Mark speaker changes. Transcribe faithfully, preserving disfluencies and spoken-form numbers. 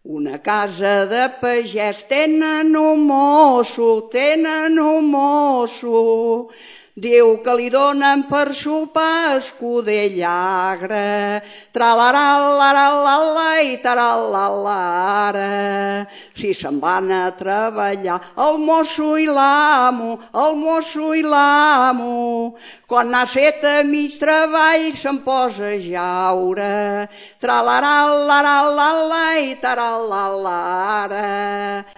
Speaker 1: Una casa de pagès tenen un mosso, tenen un mosso. Diu que li donen per sopar escudell agre, tra-la-ra-la-ra-la-la i tra-la-la-la-ra. Si se'n van a treballar el mosso i l'amo, el mosso i l'amo, quan n'ha fet a mig treball se'n posa a jaure, tra-la-ra-la-ra-la-la i tra-la-la-la-ra.